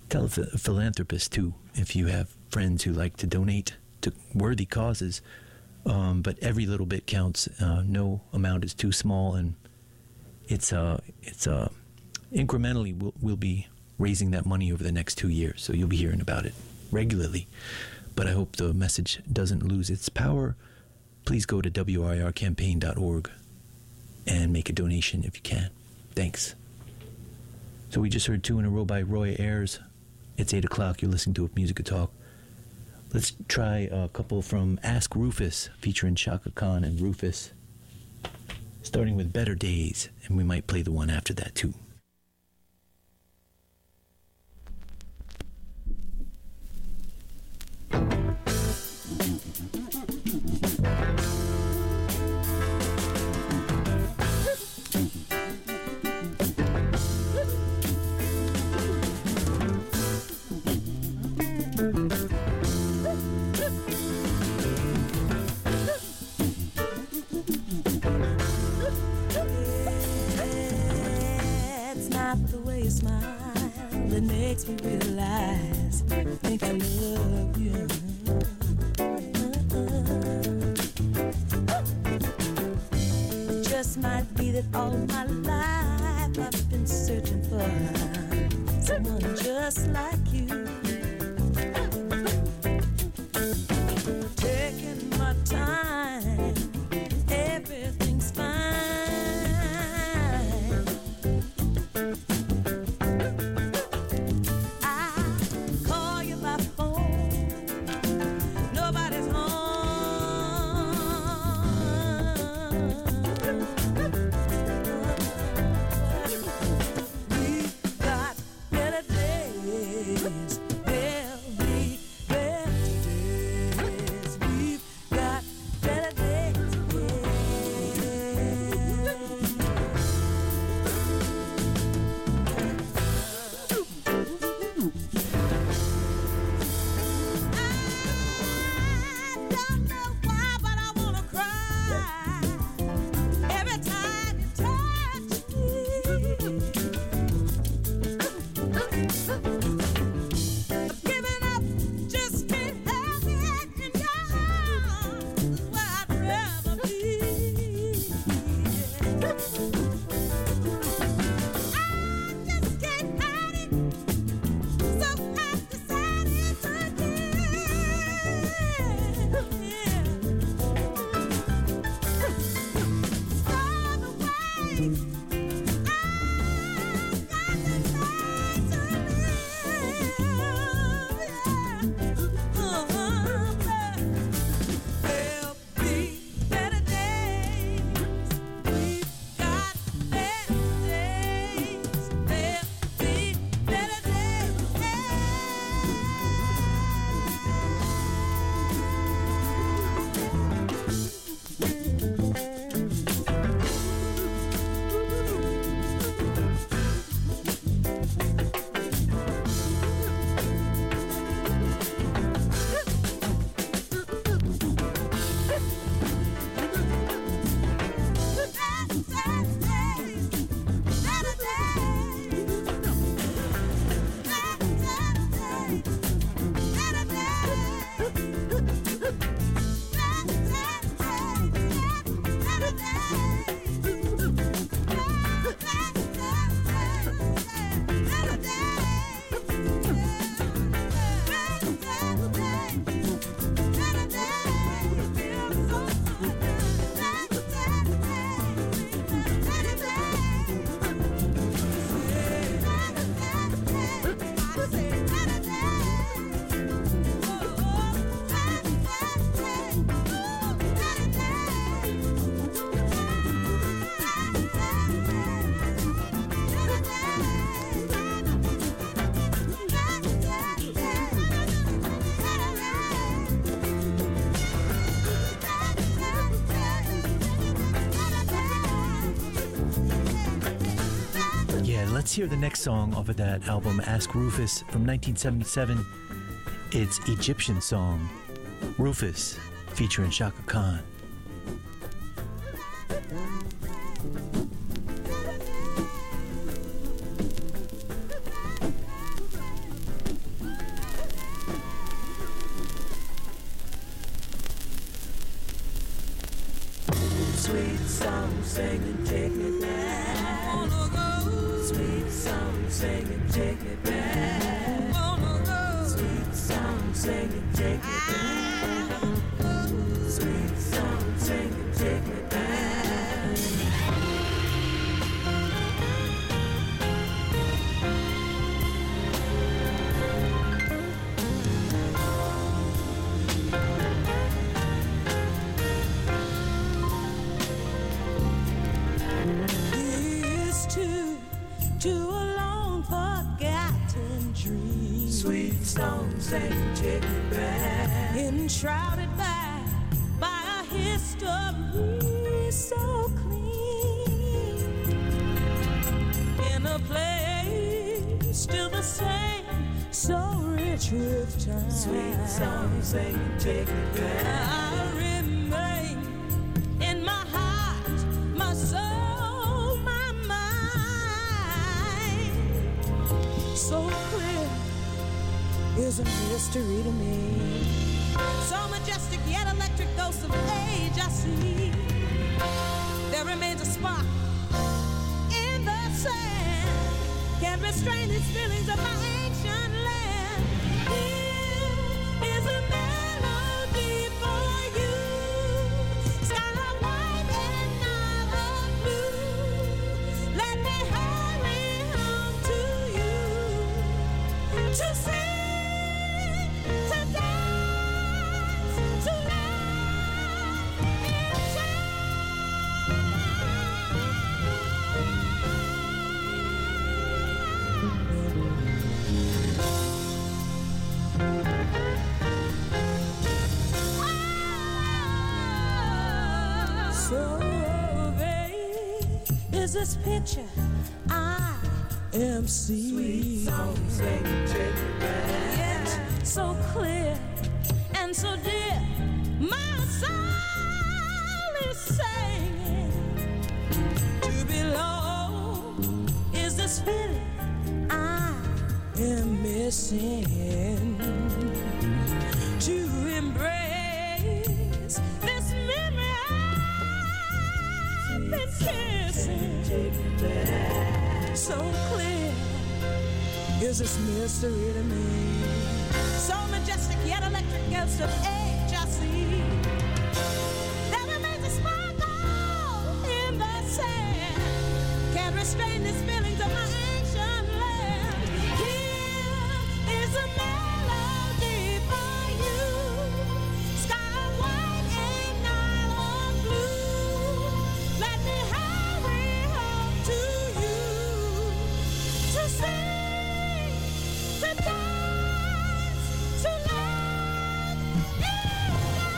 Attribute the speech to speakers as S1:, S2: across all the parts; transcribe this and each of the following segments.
S1: Tell a philanthropist too, if you have friends who like to donate to worthy causes. But every little bit counts. No amount is too small, and it's incrementally we'll be raising that money over the next 2 years. So you'll be hearing about it regularly. But I hope the message doesn't lose its power. Please go to wircampaign.org and make a donation if you can. Thanks. So we just heard 2 in a row by Roy Ayers. It's 8 o'clock. You're listening to A Musica Talk. Let's try a couple from Ask Rufus, featuring Chaka Khan and Rufus, starting with Better Days, and we might play the one after that too.
S2: That makes me realize I think I love you. It just might be that all my life I've been searching for someone just like you. Taking my time, everything's fine.
S1: Let's hear the next song off of that album, Ask Rufus, from 1977. It's Egyptian Song, Rufus, featuring Chaka Khan.
S2: singing, take me back. I wanna go. Sweet song singing, take me back. I wanna go. Sweet song singing, take me back. Sweet song singing, take me back. To a long forgotten dream. Sweet songs sing, take me back. Enshrouded by a history so clean. In a place still the same, so rich with time. Sweet songs sing, take me back. I remain in my heart, my soul, my mind. So clear is a mystery to me. So majestic yet electric ghosts of age I see. There remains a spark in the sand. Can't restrain these feelings of my ancient land. Here is a melody for you. Sky white and night of blue. Let me hurry home to you. To sing, to dance, to laugh and shout. So vague is this picture I am seeing. Sweet songs sing, take me back. Yet so clear and so dear, my soul is singing. To below is this feeling I am missing. To embrace this memory I've been kissing. Take me back. So clear is this mystery to me. So majestic yet electric ghost of age I see. There remains a sparkle in the sand. Can't restrain these feelings of my ancient land. Here is a melody for you. Sky white and night of blue. Let me hurry home to you. To sing, to dance, to laugh and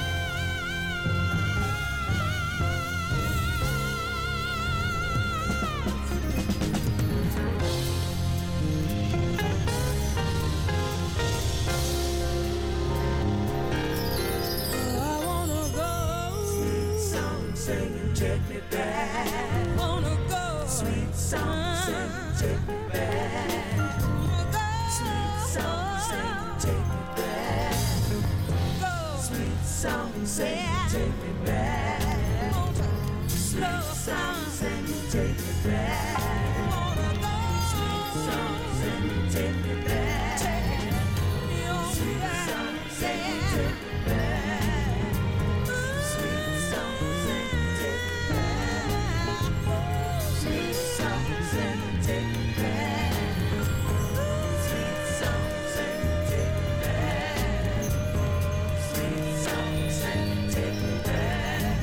S2: I wanna go. Sweet song singing, take me back. Wanna go. Sweet song singing, take me back. Wanna go. Sweet song singing, take me back. Go. Sweet song singing, take me back. Sweet song singing, take me back. Wanna go. Sweet song singing, take me back. Sweet song singing, take me back. Sweet song singing, take me back. Sweet song singing, take me back. Sweet song singing, take me back. Sweet song singing, take me back.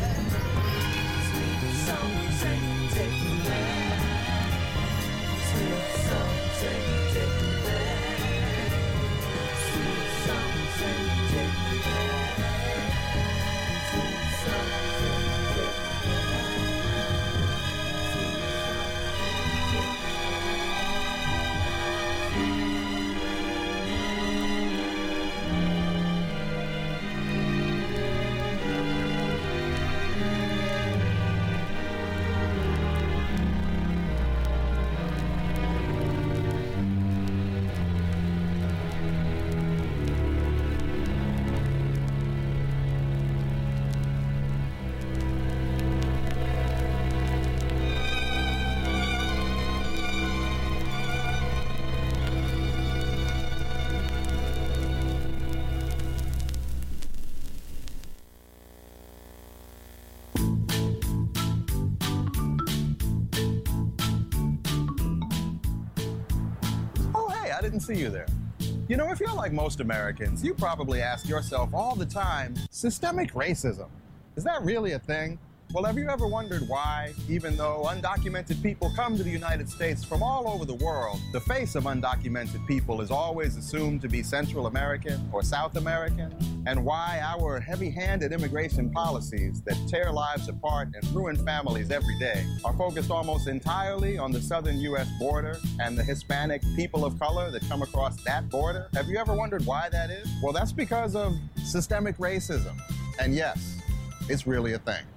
S3: didn't see you there. You know, if you're like most Americans, you probably ask yourself all the time, systemic racism, is that really a thing? Well, have you ever wondered why, even though undocumented people come to the United States from all over the world, the face of undocumented people is always assumed to be Central American or South American? And why our heavy-handed immigration policies that tear lives apart and ruin families every day are focused almost entirely on the southern U.S. border and the Hispanic people of color that come across that border? Have you ever wondered why that is? Well, that's because of systemic racism. And yes, it's really a thing.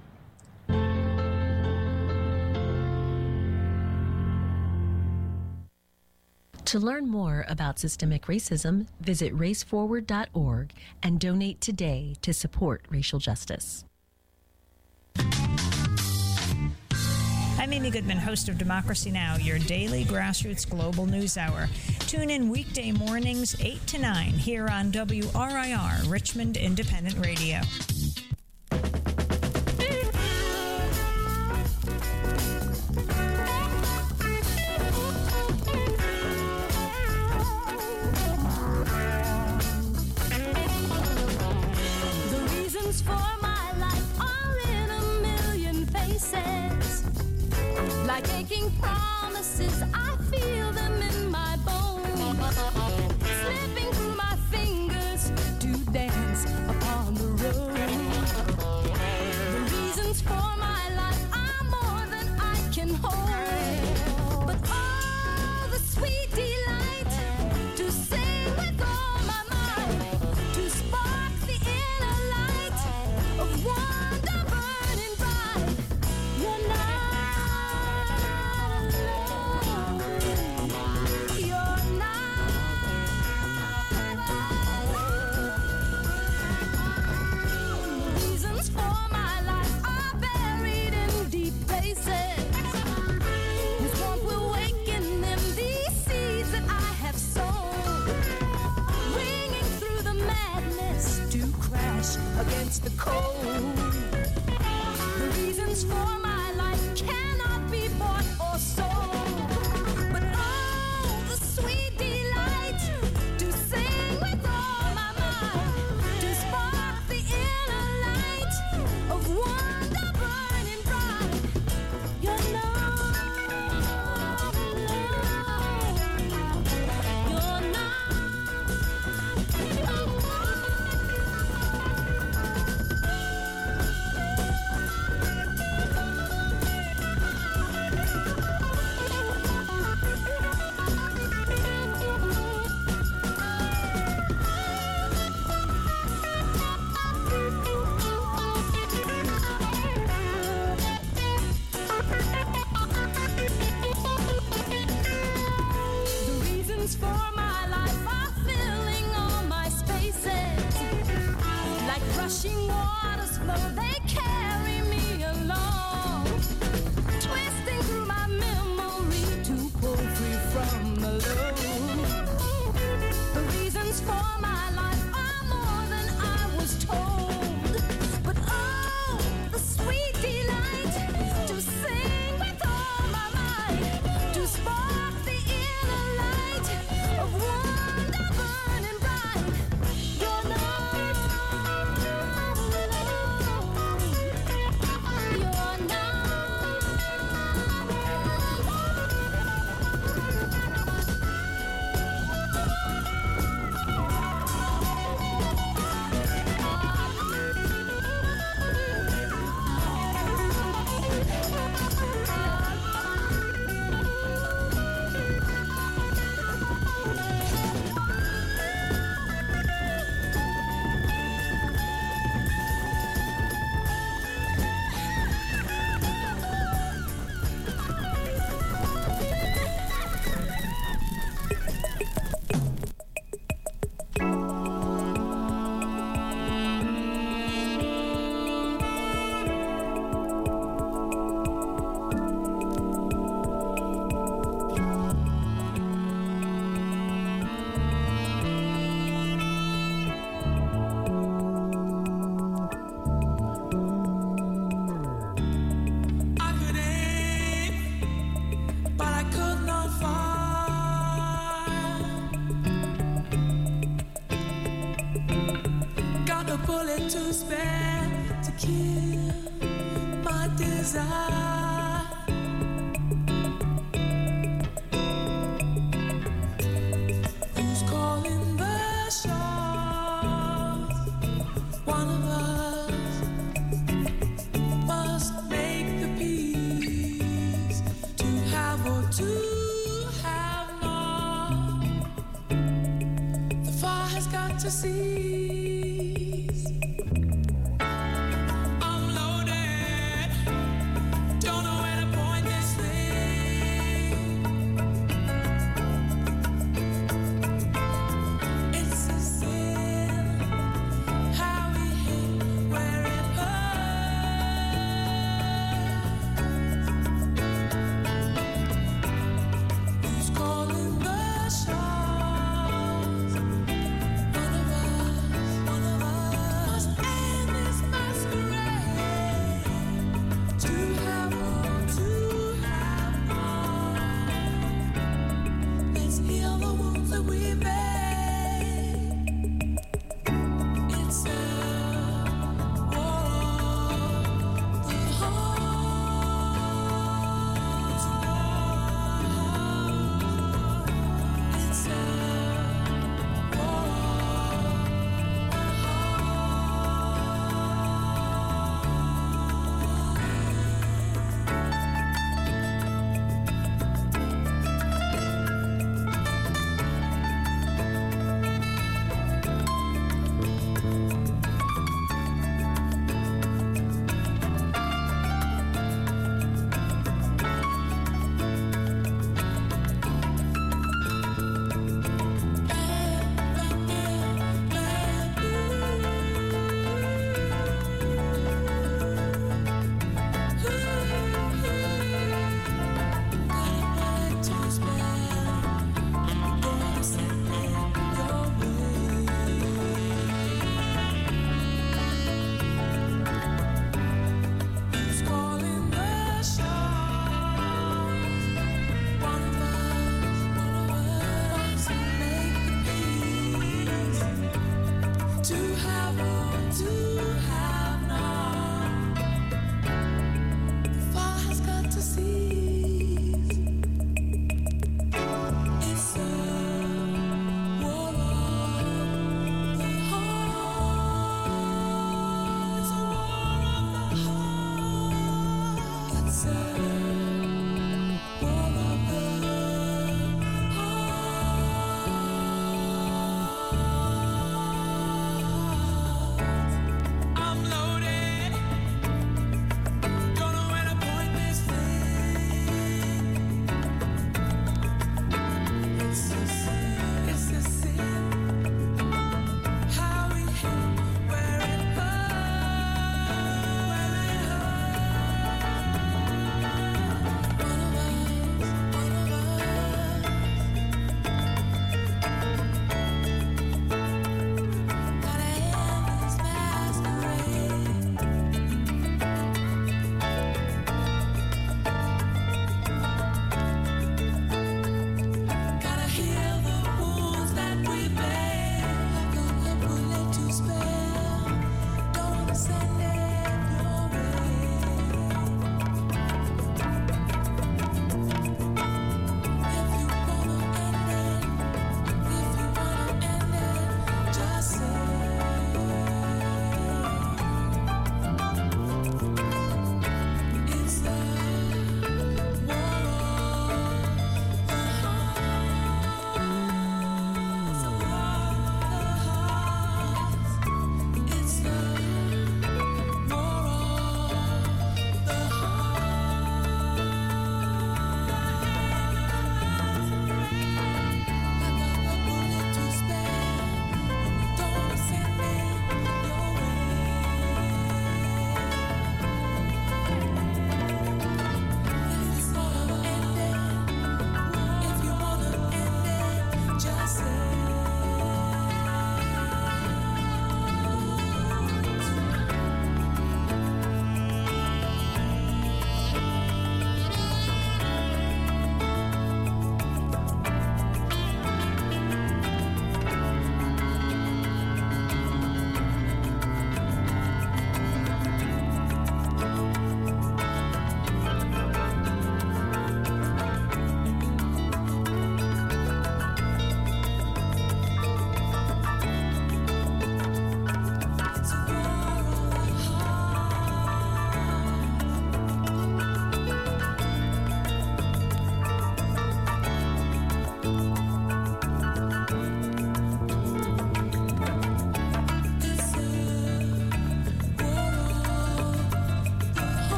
S4: To learn more about systemic racism, visit raceforward.org and donate today to support racial justice.
S5: I'm Amy Goodman, host of Democracy Now!, your daily grassroots global news hour. Tune in weekday mornings 8 to 9 here on WRIR, Richmond Independent Radio.
S2: For my life are in a million faces, like aching promises, I feel them in my bones, slipping through my fingers to dance upon the road. The reasons for my life are more than I can hold, but all the sweet delight to sing with all my might, to spark the inner light of wonder burning bright. You're not alone. You're not alone. Reasons for my life are buried in deep places. Whose warmth will waken them, these seeds that I have sown, ringing through the madness to crash against the cold. The reasons for my life cannot be bought or sold, but oh, the sweet delight to sing with all my might, to spark the inner light of wonder burning bright. You're not alone. You're not alone. The reasons for my life are filling all my spaces, like rushing waters flow, they carry me along, twisting through my memory to pull free from the load. The reasons for my life are more than I was told, but oh, the sweet delight to sing with all my might, to spark the inner light of wonder burning bright. You're not alone. bullet to spare to kill my desire. Who's calling the shots? One of us must make the peace to have or to have not. The fire has got to cease.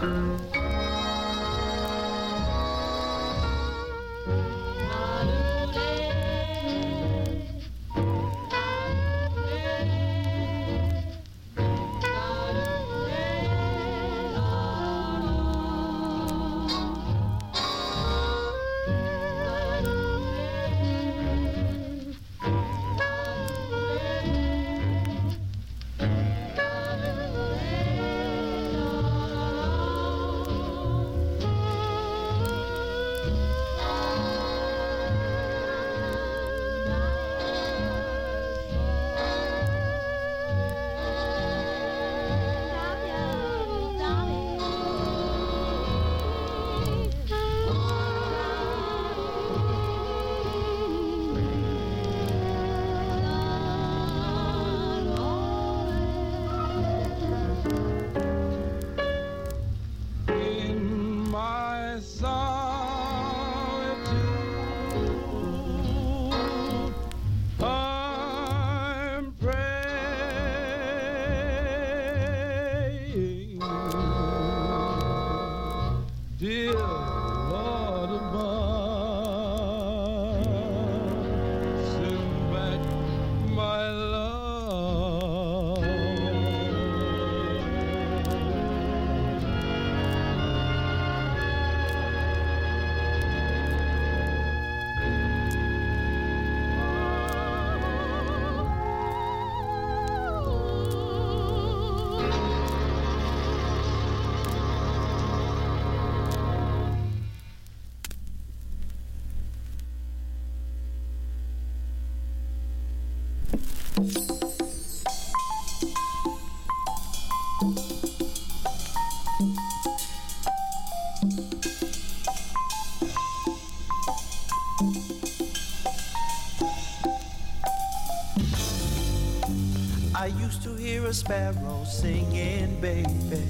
S6: I used to hear a sparrow singing, baby.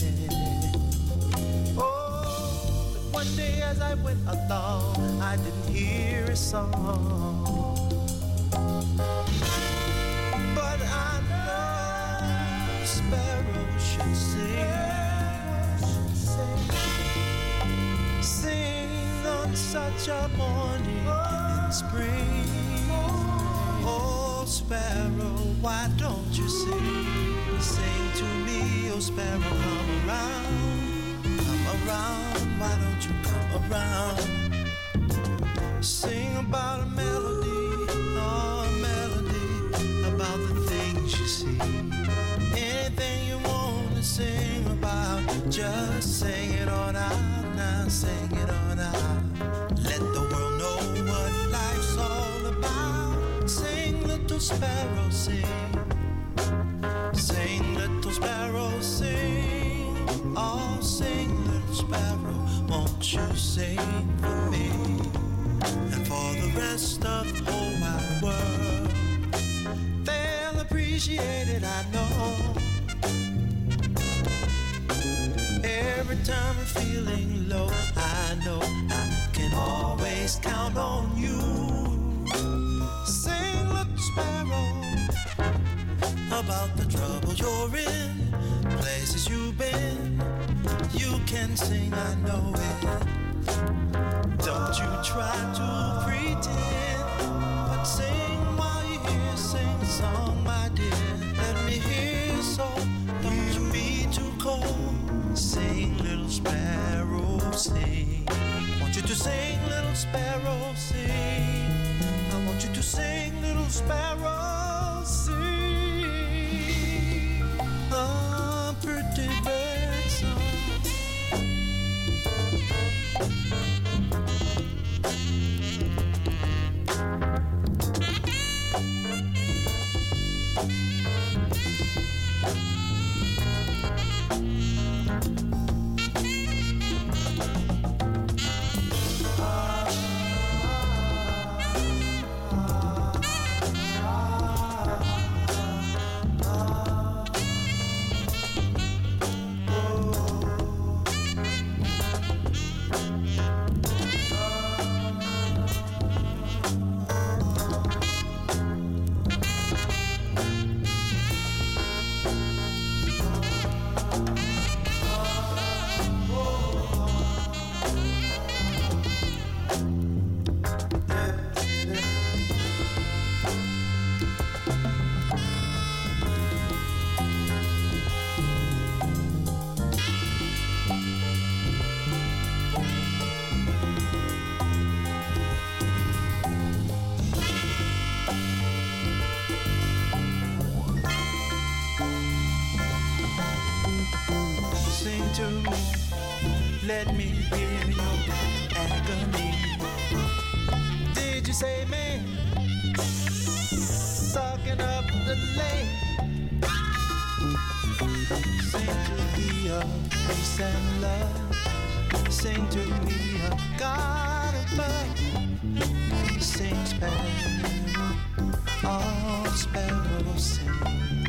S6: Oh, but one day as I went along, I didn't hear a song. But I know sparrows should sing on such a morning in spring. Oh, sparrow, why don't you sing? Sing to me, oh sparrow, come around, why don't you come around? Sing about a melody, oh, a melody, about the things you see. Anything you want to sing about, just sing it on out now, sing it on out. Let the world know what life's all about. Sing, little sparrow, sing. Sing, little sparrow, sing. Oh, sing, little sparrow, won't you sing for me and for the rest of the whole wide world? They'll appreciate it, I know. Every time I'm feeling low, I know I can always count on you. Sing, little sparrow, about the trouble you're in, places you've been. You can sing, I know it. Don't you try to pretend, but sing while you're here. Sing a song, my dear. Let me hear your soul. Don't you be too cold. Sing, little sparrow, sing. I want you to sing, little sparrow, sing. I want you to sing, little sparrow, sing. A pretty bird song. Sing to me, let me hear your agony. Did you say man? Sucking up the lake. Sing to me of peace and love. Sing to me of God above. Sing sparrow, all sparrows sing.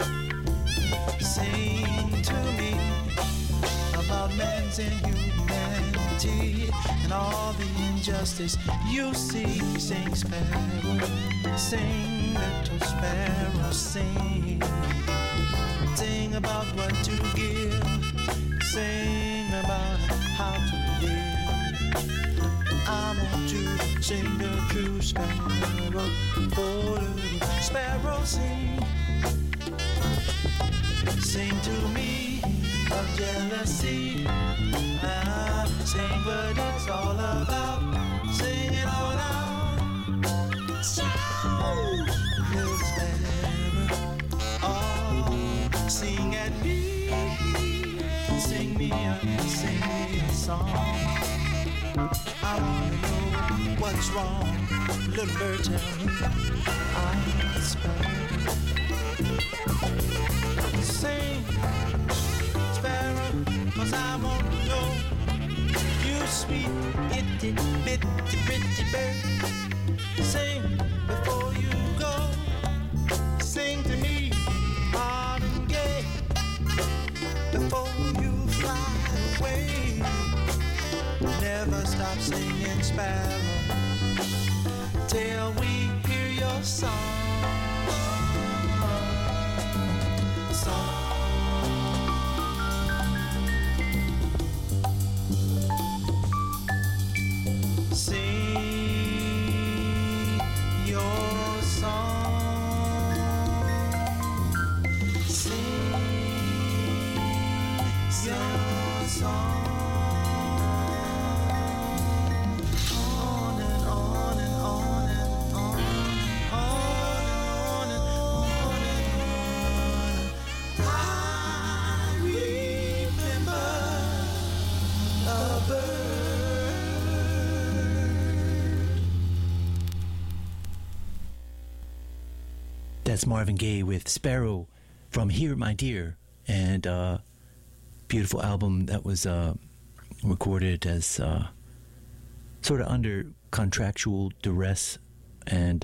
S6: Sing to me about man's inhumanity and all the injustice you see. Sing sparrow, sing little sparrow, sing. Sing about what to give, sing about how to live. I want to sing the true sparrow, oh little sparrow, sing. Sing to me of jealousy, sing what it's all about, sing it all out. Little sparrow, oh, sing at me, sing me a song. I wanna know what's wrong, little bird, tell me. I'm sparrow. Sing, sparrow, 'cause I want to know. You sweet, itty, bitty, pretty bird. Sing before you go. Sing to me, hard and gay. Before you fly away. Never stop singing, sparrow, till we hear your song.
S1: That's Marvin Gaye with Sparrow from Here, My Dear, and beautiful album that was recorded as sort of under contractual duress, and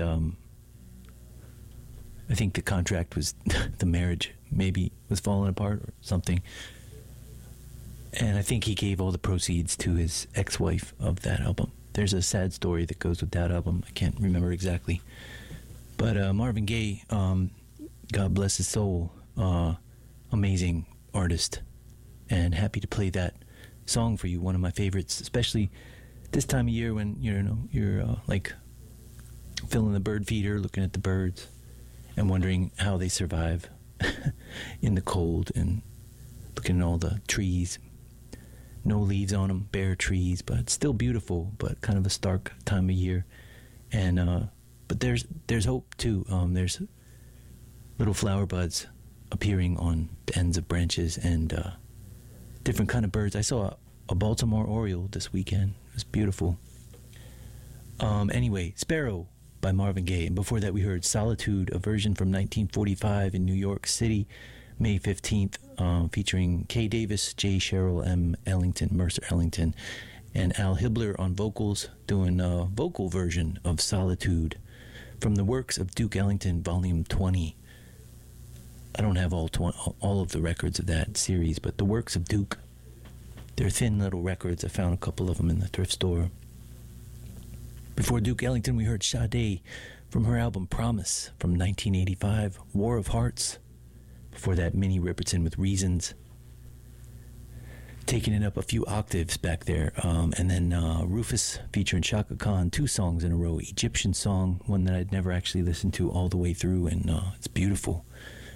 S1: I think the contract was the marriage maybe was falling apart or something, and I think he gave all the proceeds to his ex-wife of that album. There's a sad story that goes with that album. I can't remember exactly. But Marvin Gaye, God bless his soul, amazing artist, and happy to play that song for you, one of my favorites, especially this time of year when you're like filling the bird feeder, looking at the birds, and wondering how they survive in the cold, and looking at all the trees, no leaves on them, bare trees, but still beautiful, but kind of a stark time of year, and but there's hope too. There's little flower buds appearing on the ends of branches, and different kind of birds. I saw a Baltimore Oriole this weekend. It was beautiful. Anyway, Sparrow by Marvin Gaye, and before that we heard Solitude, a version from 1945 in New York City, May 15th, featuring Kay Davis, J. Cheryl M. Ellington, Mercer Ellington, and Al Hibbler on vocals, doing a vocal version of Solitude from the works of Duke Ellington, Volume 20. I don't have all of the records of that series, but the works of Duke, they're thin little records. I found a couple of them in the thrift store. Before Duke Ellington, we heard Sade from her album Promise from 1985, War of Hearts. Before that, Minnie Riperton with Reasons, taking it up a few octaves back there. And then Rufus featuring Chaka Khan, 2 songs in a row. Egyptian Song, one that I'd never actually listened to all the way through, and it's beautiful.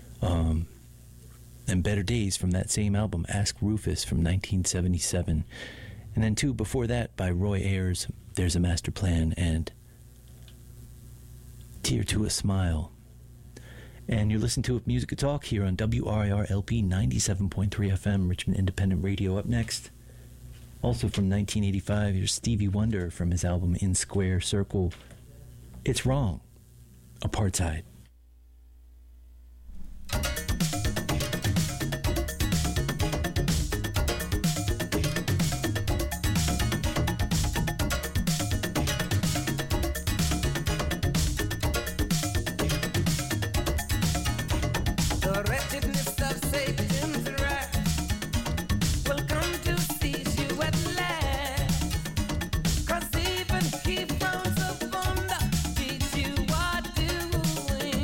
S1: And Better Days from that same album, Ask Rufus from 1977. And then 2 before that by Roy Ayers, There's a Master Plan, and Tear to a Smile. And you're listening to Music Talk here on WRIR LP 97.3 FM, Richmond Independent Radio. Up next, also from 1985, here's Stevie Wonder from his album In Square Circle. It's Wrong, Apartheid.
S2: Even he frowns upon the beat you are doing.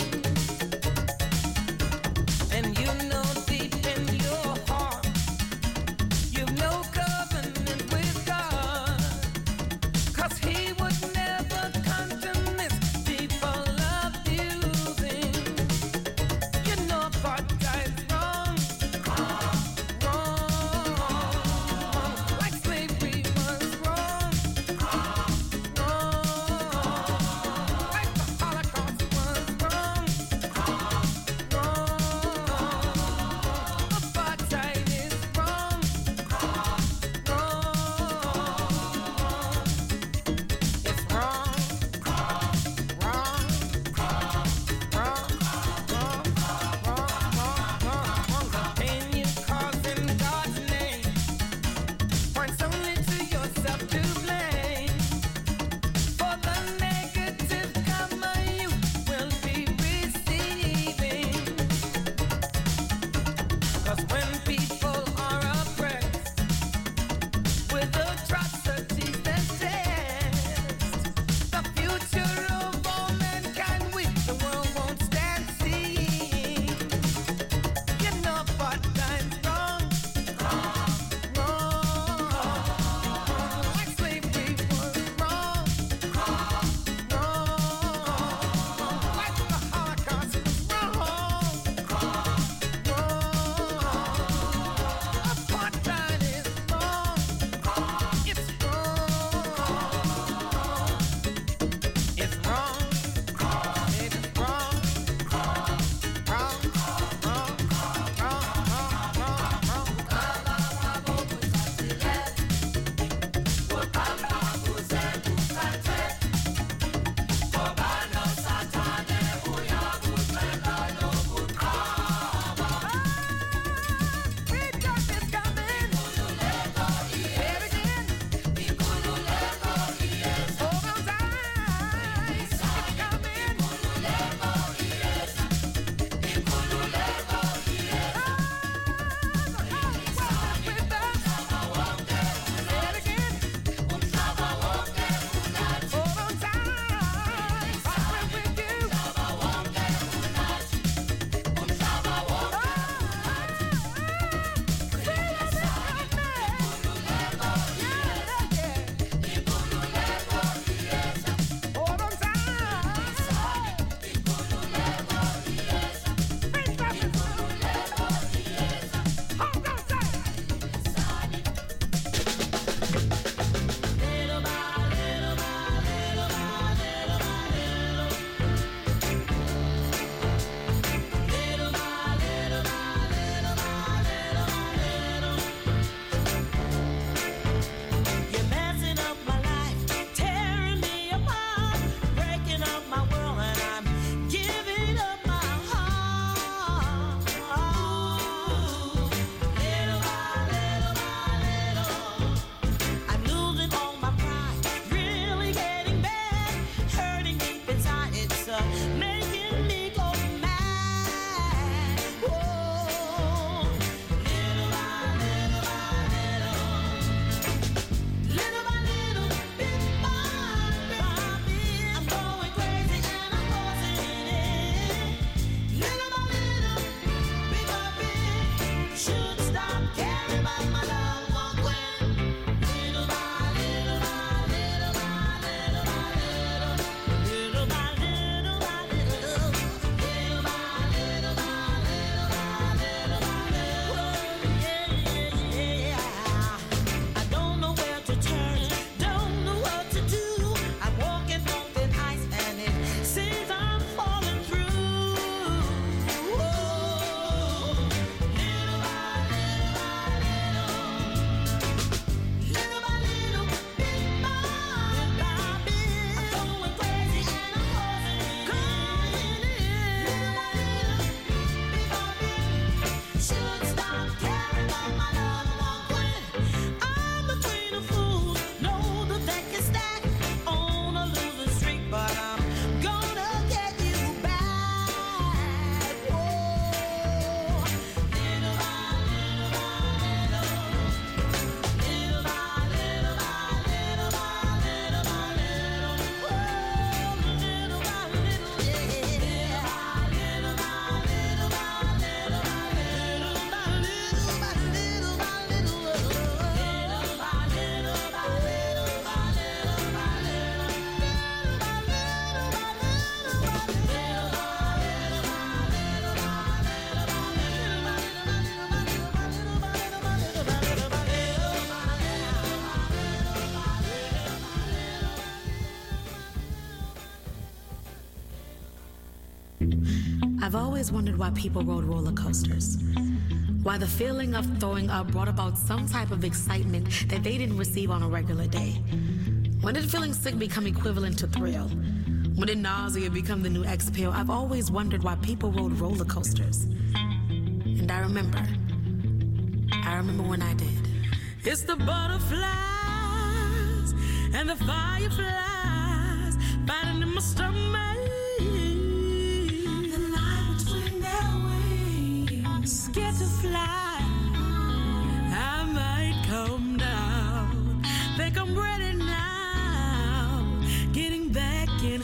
S7: I've always wondered why people rode roller coasters. Why the feeling of throwing up brought about some type of excitement that they didn't receive on a regular day. When did feeling sick become equivalent to thrill? When did nausea become the new exhale? I've always wondered why people rode roller coasters. And I remember when I did. It's the butterflies and the fireflies fighting in my stomach. The line between their wings, scared to fly. I might come down. Think I'm ready now. Getting back in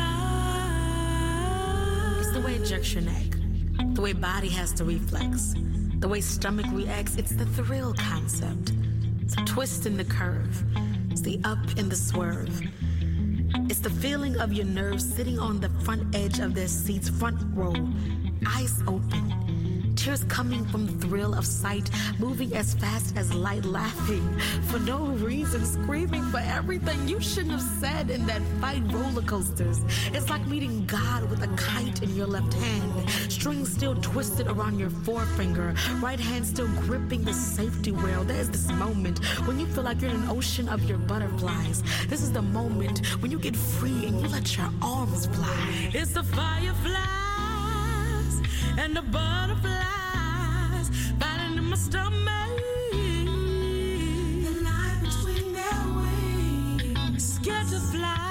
S7: line. It's the way it jerks your neck. The way body has to reflex. The way stomach reacts. It's the thrill concept. It's a twist in the curve. It's the up and the swerve. It's the feeling of your nerves sitting on the front edge of their seats, front row, eyes open, tears coming from the thrill of sight, moving as fast as light, laughing for no reason, screaming for everything you shouldn't have said in that fight. Roller coasters. It's like meeting God with a kite in your left hand, strings still twisted around your forefinger, right hand still gripping the safety rail. There's this moment when you feel like you're in an ocean of your butterflies. This is the moment when you get free and you let your arms fly. It's the fireflies and the butterflies fighting in my stomach. The line between their wings, scared to fly.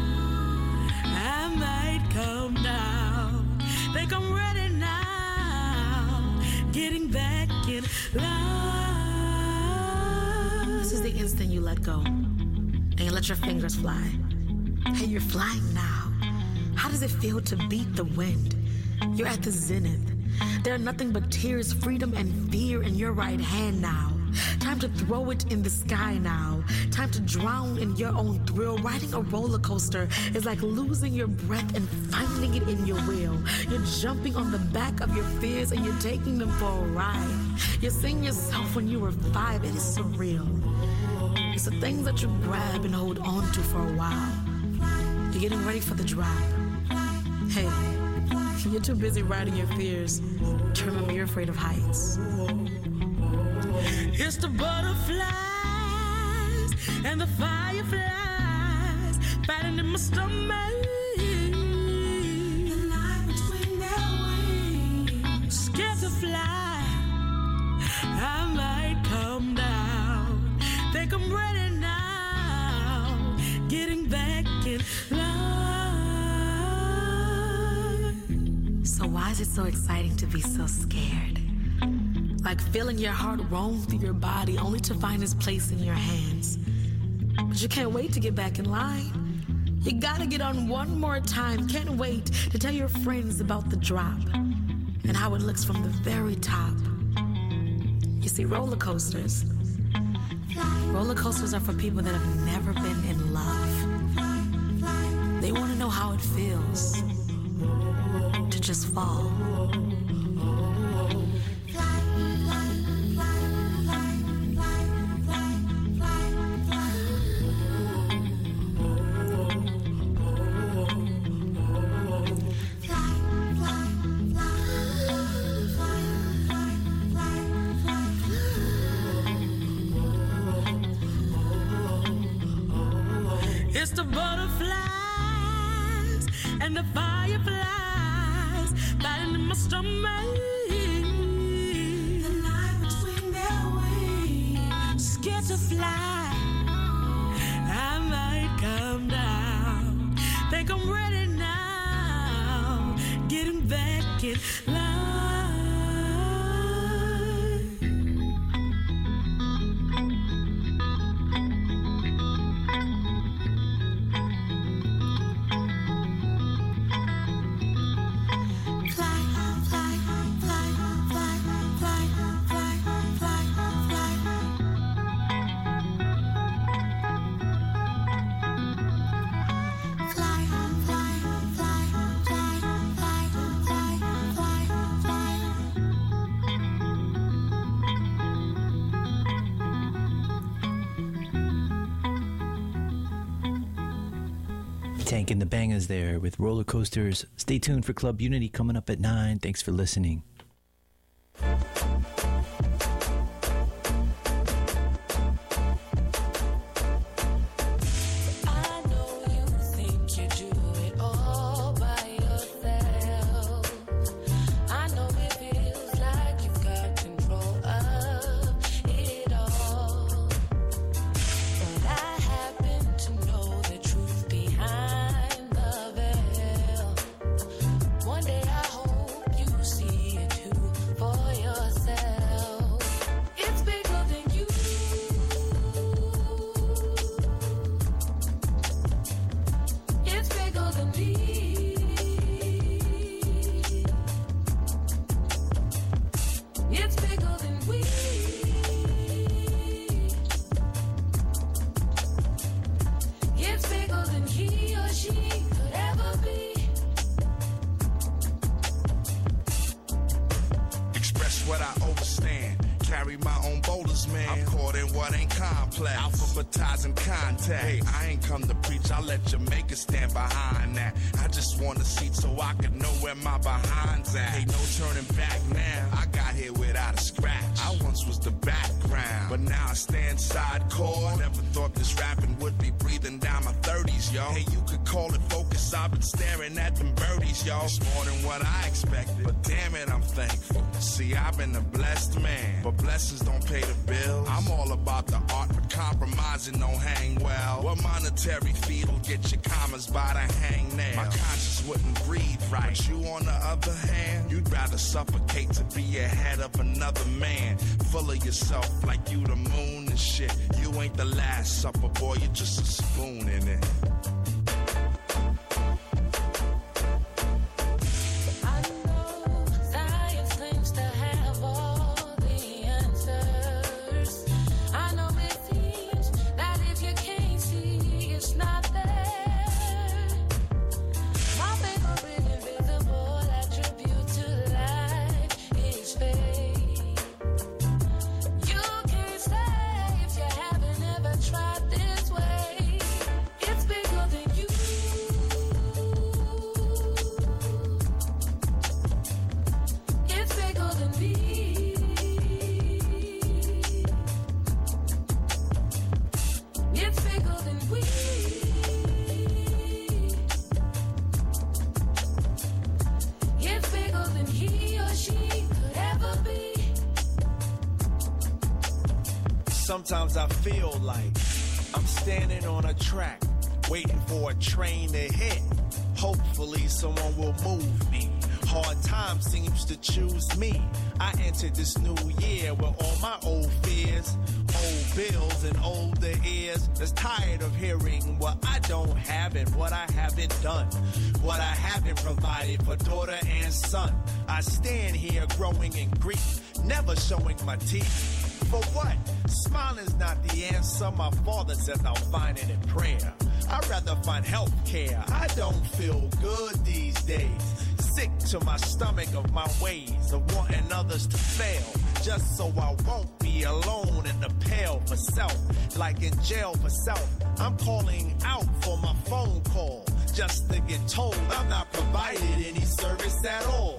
S7: I might come down. Think I'm ready now. Getting back in line. This is the instant you let go and you let your fingers fly. Hey, you're flying now. How does it feel to beat the wind? You're at the zenith. There are nothing but tears, freedom, and fear in your right hand now. Time to throw it in the sky now. Time to drown in your own thrill. Riding a roller coaster is like losing your breath and finding it in your will. You're jumping on the back of your fears and you're taking them for a ride. You're seeing yourself when you were 5. It is surreal. It's the things that you grab and hold on to for a while. You're getting ready for the drop. Hey, you're too busy riding your fears to remember you're afraid of heights. It's the butterflies and the fireflies fighting in my stomach. The line between their wings, scared to fly. I might come down. Think I'm ready now. Getting back in line. So why is it so exciting to be so scared? Like feeling your heart roam through your body only to find its place in your hands. But you can't wait to get back in line. You gotta get on one more time. Can't wait to tell your friends about the drop and how it looks from the very top. You see, roller coasters are for people that have never been in love. They want to know how it feels to just fall. It's the butterflies and the fireflies fighting in my stomach. The line between their wings, scared to fly. I might come down. Think I'm ready now. Getting back in line.
S1: Tanking the bangers there with Roller Coasters. Stay tuned for Club Unity coming up at 9. Thanks for listening.
S8: Suffocate to be ahead of another man. Full of yourself like you the moon and shit. You ain't the last supper, boy, you're just a spoon in it.
S9: Sometimes I feel like I'm standing on a track, waiting for a train to hit. Hopefully someone will move me. Hard time seems to choose me. I entered this new year with all my old fears, old bills and older ears. That's tired of hearing what I don't have and what I haven't done, what I haven't provided for daughter and son. I stand here growing in grief, never showing my teeth. For what? Smiling's not the answer. My father says I'll find it in prayer. I'd rather find health care. I don't feel good these days. Sick to my stomach of my ways, of wanting others to fail. Just so I won't be alone in the pale for self. Like in jail for self. I'm calling out for my phone call. Just to get told I'm not provided any service at all.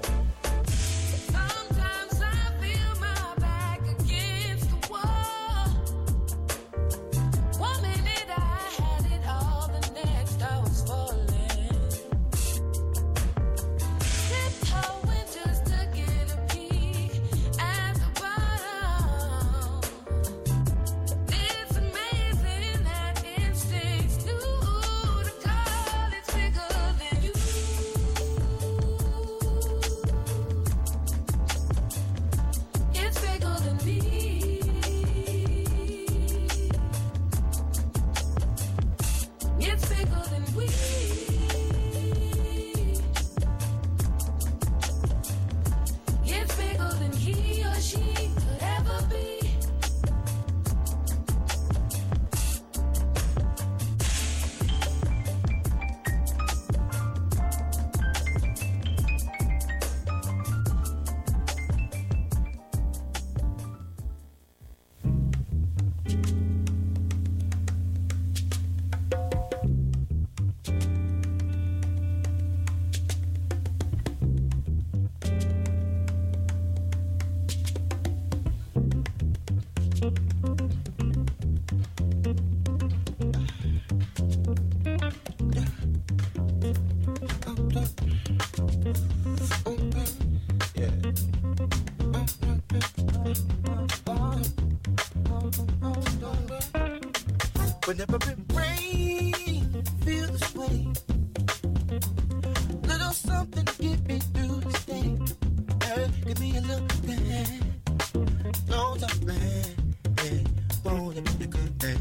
S6: Whenever it rains, feel this way. Little something to get me through this day. Give me a little thing. Long time plan. Yeah, won't it be a good day?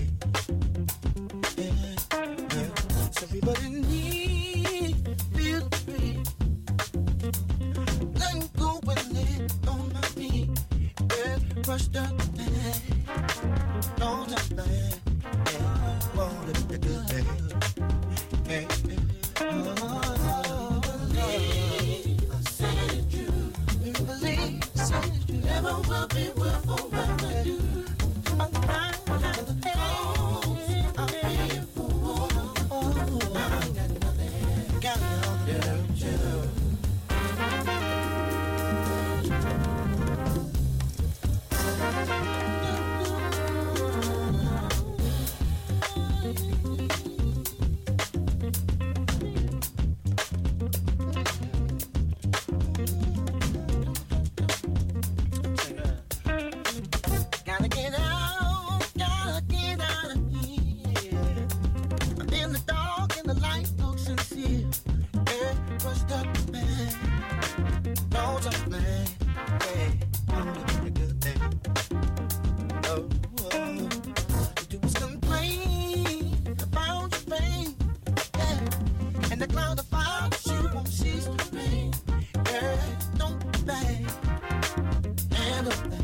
S6: Yeah. So everybody need feel free. Letting go and let on my feet. Yeah, brush the thing. Long time plan. Won't it be a good day? Hey, hey. Never will be will forever do. I'm fine with the things I'm paying for. I got nothing, got Gotta get out of here. I'm in the dark and the light looks sincere. Yeah, crushed up, man. No just man. Hey, won't it be a good thing? Oh, you was complain about your pain. Yeah, and the cloud of fire you won't cease to rain. Yeah, don't be bad. And a bad.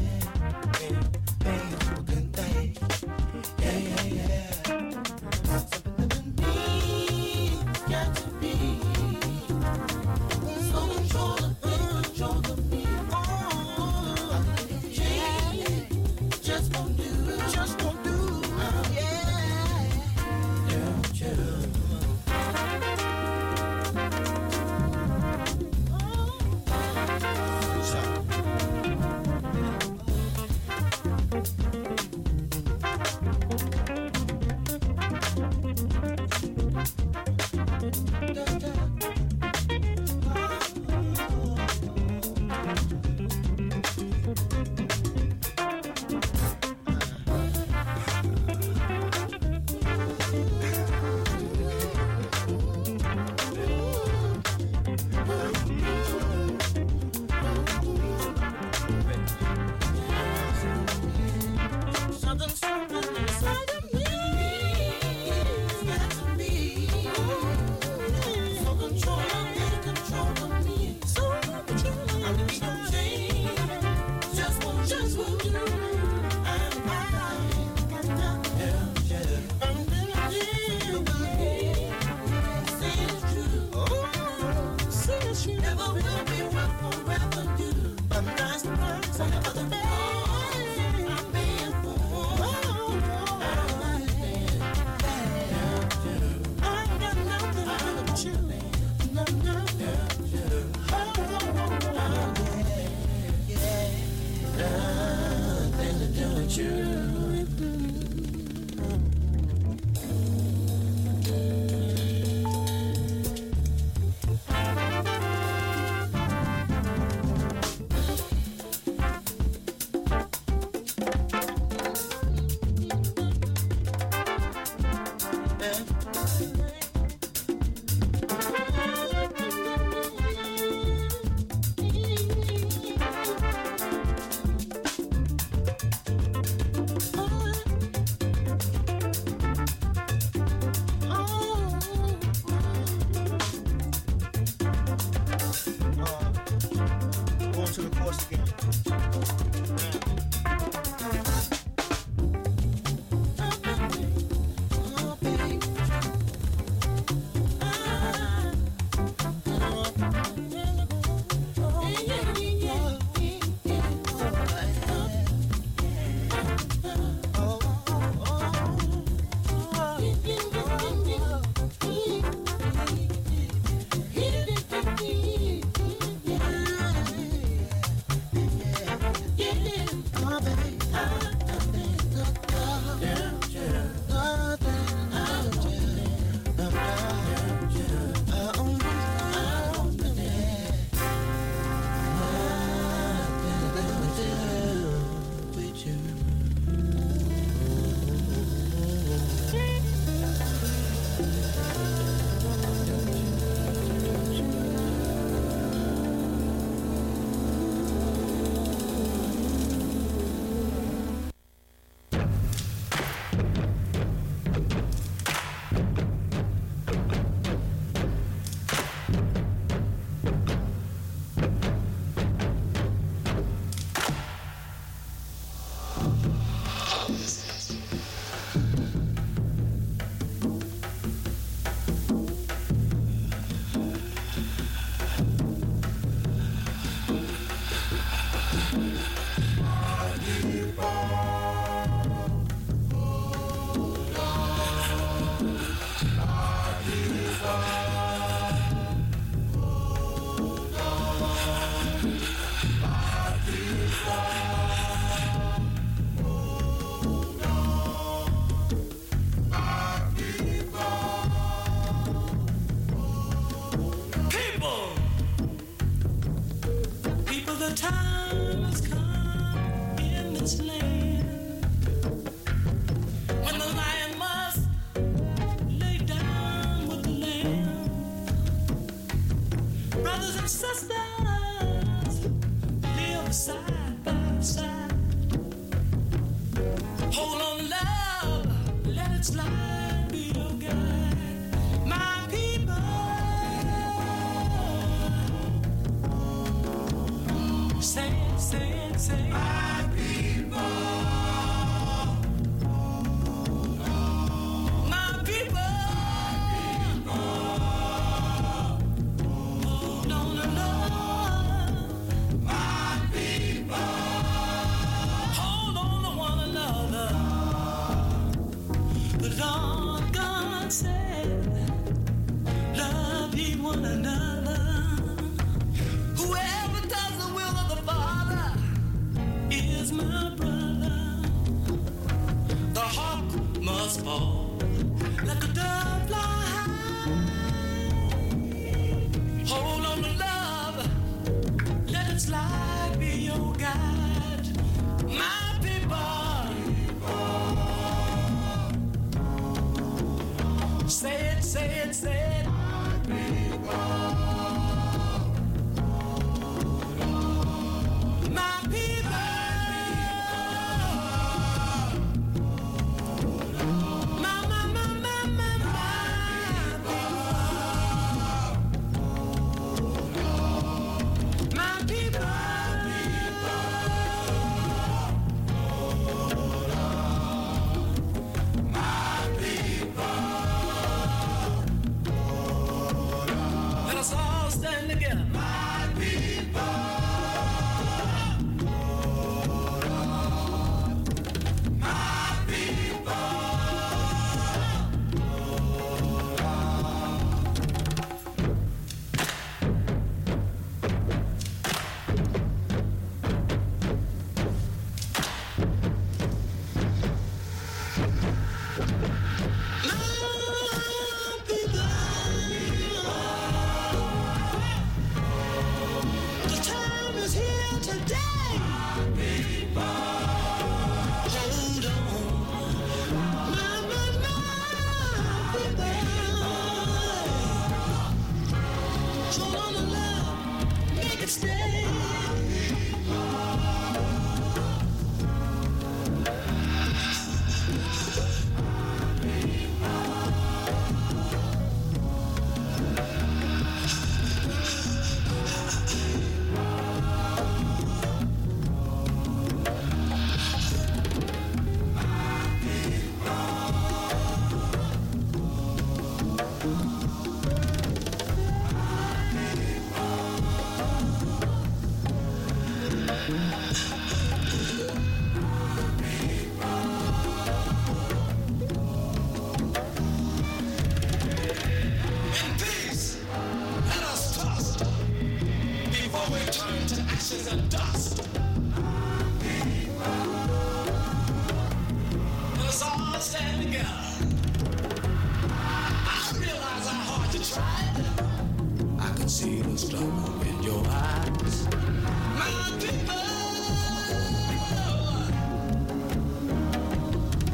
S2: Hold on, love, let it slide, be your guide. My people, say it, say it, say it. My people. My people. Hold on to love. My people. Hold on to one another. The Lord God said, love ye one another. Whoever does the will of the Father is my brother. The hawk must fall like a dove fly high. Hold on to love, let it slide, be your guide. My people, say it, say it, say it. My people, my people, let us all stand together. My people. The time is here today. Hold on. My people. Hold on to love. Make it stay. In peace, let us toast before we turn to ashes and dust. Let us all stand together. I realize how hard you tried. I can see the struggle in your eyes.